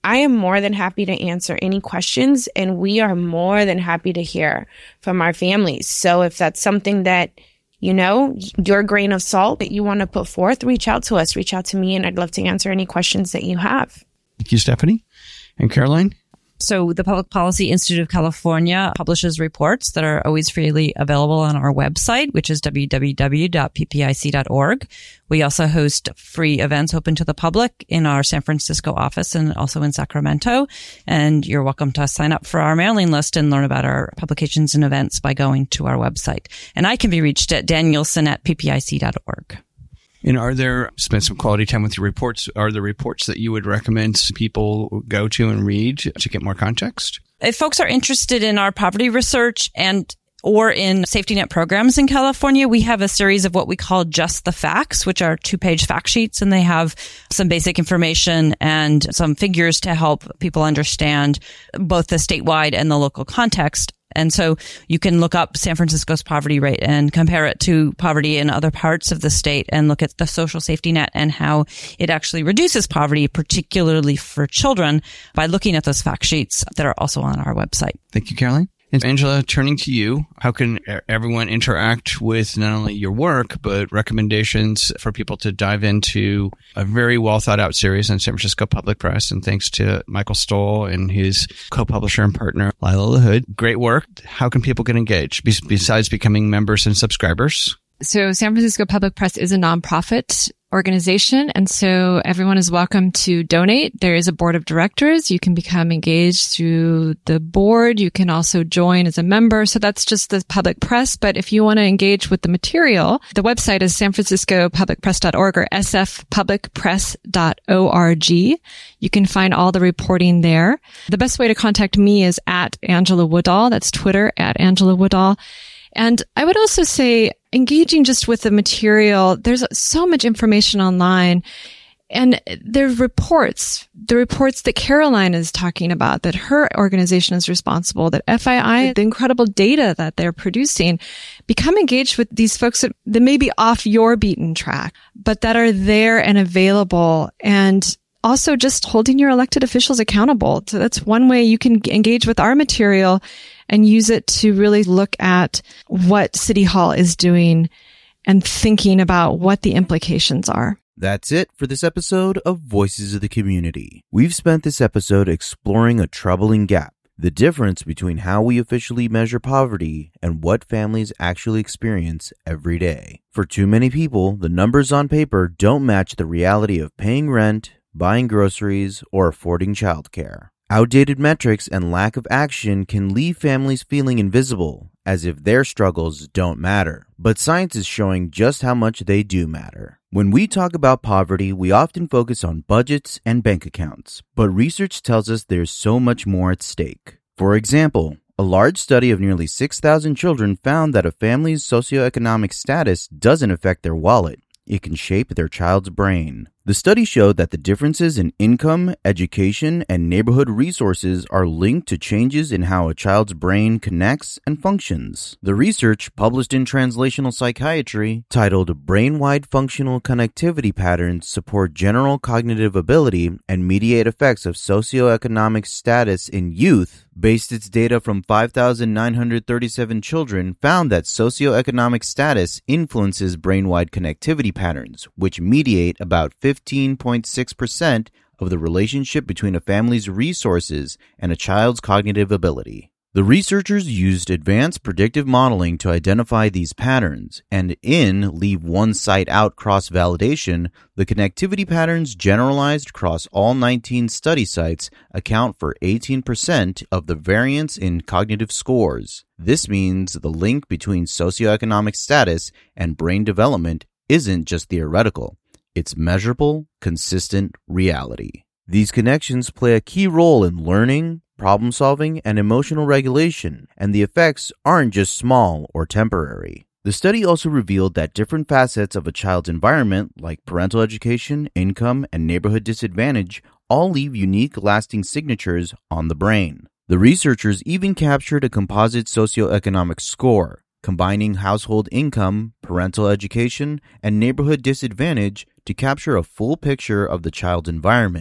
[SPEAKER 6] I am more than happy to answer any questions, and we are more than happy to hear from our families. So if that's something that, you know, your grain of salt that you want to put forth, reach out to us, reach out to me, and I'd love to answer any questions that you have.
[SPEAKER 3] Thank you, Stephanie. And Caroline?
[SPEAKER 5] So the Public Policy Institute of California publishes reports that are always freely available on our website, which is w w w dot p p i c dot org. We also host free events open to the public in our San Francisco office and also in Sacramento. And you're welcome to sign up for our mailing list and learn about our publications and events by going to our website. And I can be reached at danielson at p p i c dot org.
[SPEAKER 3] And are there, spend some quality time with your reports, are there reports that you would recommend people go to and read to get more context?
[SPEAKER 5] If folks are interested in our poverty research and or in safety net programs in California, we have a series of what we call Just the Facts, which are two-page fact sheets, and they have some basic information and some figures to help people understand both the statewide and the local context. And so you can look up San Francisco's poverty rate and compare it to poverty in other parts of the state and look at the social safety net and how it actually reduces poverty, particularly for children, by looking at those fact sheets that are also on our website.
[SPEAKER 3] Thank you, Caroline. And Angela, turning to you, how can everyone interact with not only your work, but recommendations for people to dive into a very well thought out series on San Francisco Public Press? And thanks to Michael Stoll and his co-publisher and partner, Lila LaHood. Great work. How can people get engaged besides becoming members and subscribers?
[SPEAKER 4] So San Francisco Public Press is a nonprofit organization, and so everyone is welcome to donate. There is a board of directors. You can become engaged through the board. You can also join as a member. So that's just the public press. But if you want to engage with the material, the website is san francisco public press dot org or s f public press dot org. You can find all the reporting there. The best way to contact me is at Angela Woodall. That's Twitter, at Angela Woodall. And I would also say engaging just with the material, there's so much information online, and there's reports, the reports that Caroline is talking about, that her organization is responsible, that F I I, the incredible data that they're producing. Become engaged with these folks that, that may be off your beaten track, but that are there and available, and also just holding your elected officials accountable. So that's one way you can engage with our material and use it to really look at what City Hall is doing and thinking about what the implications are.
[SPEAKER 2] That's it for this episode of Voices of the Community. We've spent this episode exploring a troubling gap, the difference between how we officially measure poverty and what families actually experience every day. For too many people, the numbers on paper don't match the reality of paying rent, buying groceries, or affording childcare. Outdated metrics and lack of action can leave families feeling invisible, as if their struggles don't matter. But science is showing just how much they do matter. When we talk about poverty, we often focus on budgets and bank accounts, but research tells us there's so much more at stake. For example, a large study of nearly six thousand children found that a family's socioeconomic status doesn't affect their wallet. It can shape their child's brain. The study showed that the differences in income, education, and neighborhood resources are linked to changes in how a child's brain connects and functions. The research, published in Translational Psychiatry, titled Brain-Wide Functional Connectivity Patterns Support General Cognitive Ability and Mediate Effects of Socioeconomic Status in Youth, based its data from five thousand nine hundred thirty-seven children, found that socioeconomic status influences brain-wide connectivity patterns, which mediate about fifteen point six percent of the relationship between a family's resources and a child's cognitive ability. The researchers used advanced predictive modeling to identify these patterns, and in leave one site out cross-validation, the connectivity patterns generalized across all nineteen study sites account for eighteen percent of the variance in cognitive scores. This means the link between socioeconomic status and brain development isn't just theoretical. It's measurable, consistent reality. These connections play a key role in learning, problem solving, and emotional regulation, and the effects aren't just small or temporary. The study also revealed that different facets of a child's environment, like parental education, income, and neighborhood disadvantage, all leave unique, lasting signatures on the brain. The researchers even captured a composite socioeconomic score, combining household income, parental education, and neighborhood disadvantage to capture a full picture of the child's environment.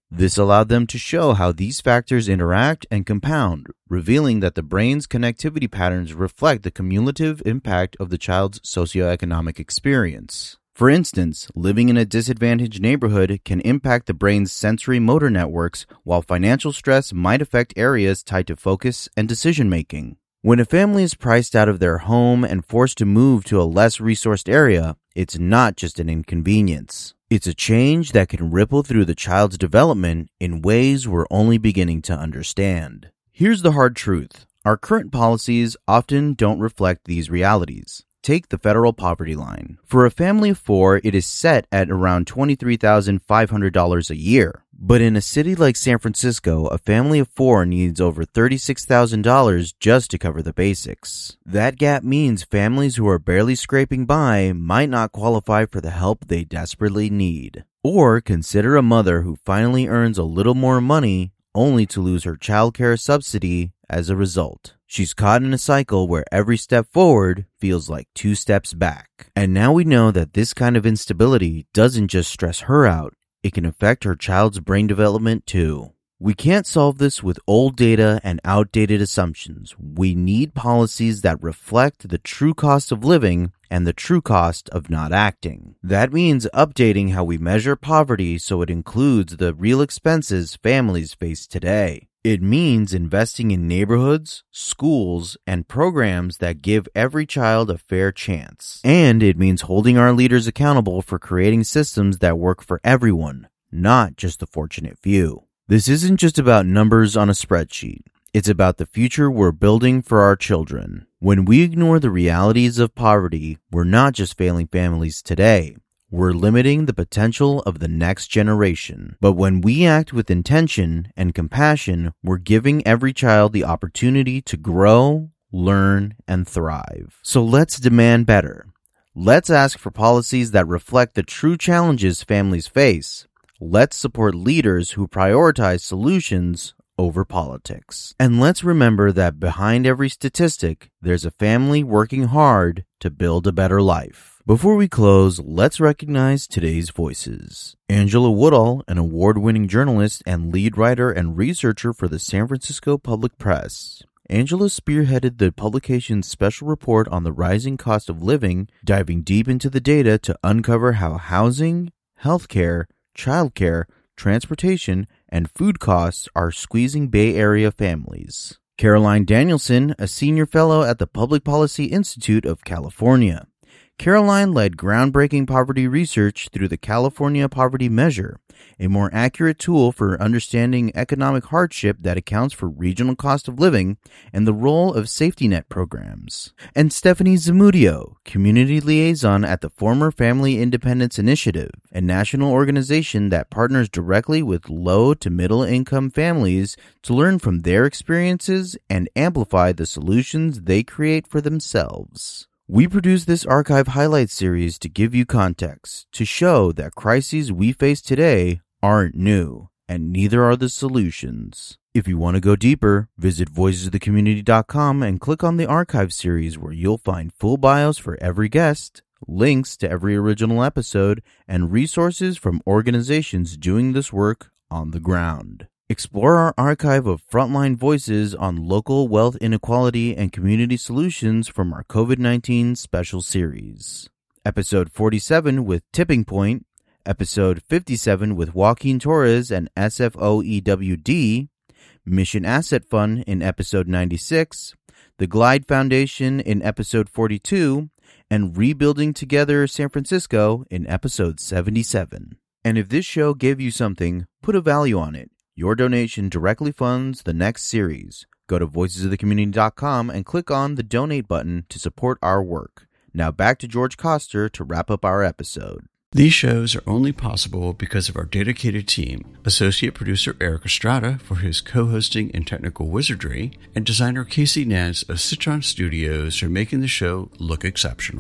[SPEAKER 2] This allowed them to show how these factors interact and compound, revealing that the brain's connectivity patterns reflect the cumulative impact of the child's socioeconomic experience. For instance, living in a disadvantaged neighborhood can impact the brain's sensory motor networks, while financial stress might affect areas tied to focus and decision-making. When a family is priced out of their home and forced to move to a less resourced area, it's not just an inconvenience. It's a change that can ripple through the child's development in ways we're only beginning to understand. Here's the hard truth. Our current policies often don't reflect these realities. Take the federal poverty line. For a family of four, it is set at around twenty-three thousand five hundred dollars a year. But in a city like San Francisco, a family of four needs over thirty-six thousand dollars just to cover the basics. That gap means families who are barely scraping by might not qualify for the help they desperately need. Or consider a mother who finally earns a little more money only to lose her childcare subsidy as a result. She's caught in a cycle where every step forward feels like two steps back. And now we know that this kind of instability doesn't just stress her out, it can affect her child's brain development too. We can't solve this with old data and outdated assumptions. We need policies that reflect the true cost of living and the true cost of not acting. That means updating how we measure poverty so it includes the real expenses families face today. It means investing in neighborhoods, schools, and programs that give every child a fair chance. And it means holding our leaders accountable for creating systems that work for everyone, not just the fortunate few. This isn't just about numbers on a spreadsheet. It's about the future we're building for our children. When we ignore the realities of poverty, we're not just failing families today. We're limiting the potential of the next generation. But when we act with intention and compassion, we're giving every child the opportunity to grow, learn, and thrive. So let's demand better. Let's ask for policies that reflect the true challenges families face. Let's support leaders who prioritize solutions over politics. And let's remember that behind every statistic, there's a family working hard to build a better life. Before we close, let's recognize today's voices. Angela Woodall, an award-winning journalist and lead writer and researcher for the San Francisco Public Press. Angela spearheaded the publication's special report on the rising cost of living, diving deep into the data to uncover how housing, healthcare, childcare, transportation, and food costs are squeezing Bay Area families. Caroline Danielson, a senior fellow at the Public Policy Institute of California. Caroline led groundbreaking poverty research through the California Poverty Measure, a more accurate tool for understanding economic hardship that accounts for regional cost of living and the role of safety net programs. And Stephanie Zamudio, community liaison at the former Family Independence Initiative, a national organization that partners directly with low to middle income families to learn from their experiences and amplify the solutions they create for themselves. We produce this archive highlight series to give you context, to show that crises we face today aren't new, and neither are the solutions. If you want to go deeper, visit voices of the community dot com and click on the archive series where you'll find full bios for every guest, links to every original episode, and resources from organizations doing this work on the ground. Explore our archive of frontline voices on local wealth inequality and community solutions from our COVID nineteen special series. Episode forty-seven with Tipping Point, Episode fifty-seven with Joaquin Torres and S F O E W D, Mission Asset Fund in Episode ninety-six, the Glide Foundation in Episode forty-two, and Rebuilding Together San Francisco in Episode seventy-seven. And if this show gave you something, put a value on it. Your donation directly funds the next series. Go to voices of the community dot com and click on the donate button to support our work. Now back to George Koster to wrap up our episode.
[SPEAKER 1] These shows are only possible because of our dedicated team, associate producer Eric Estrada for his co-hosting and technical wizardry, and designer Casey Nance of Citron Studios for making the show look exceptional.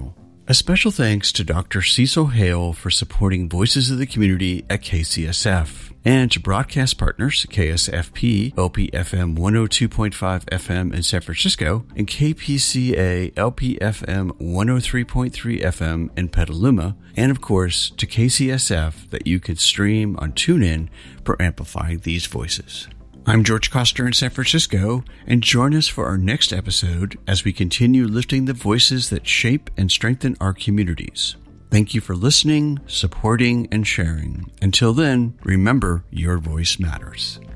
[SPEAKER 1] A special thanks to Doctor Cecil Hale for supporting Voices of the Community at K C S F, and to broadcast partners K S F P, L P F M one oh two point five F M in San Francisco, and K P C A, L P F M one oh three point three F M in Petaluma, and of course to K C S F that you can stream on TuneIn for amplifying these voices. I'm George Coster in San Francisco, and join us for our next episode as we continue lifting the voices that shape and strengthen our communities. Thank you for listening, supporting, and sharing. Until then, remember, your voice matters.